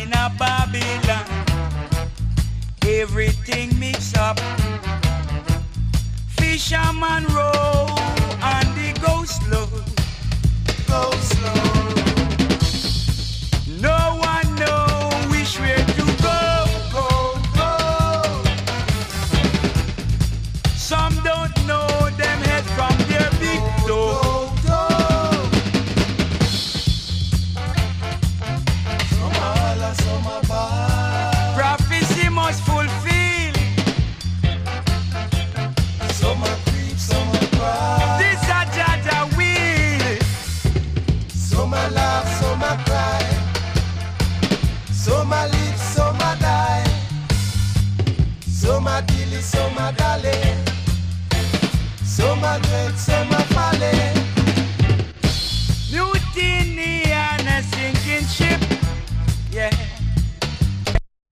in a Babylon. Everything mix up. Fisherman row and the go slow. Go slow. No one know which way to go. Go, go. Some don't know them head from their big toe. Prophecy must fulfill. Some are creep, some are cry. This a Jaja will. Some are laugh, some are cry. Some are live, some are die. Some are dilly, some are dally. Some are dread,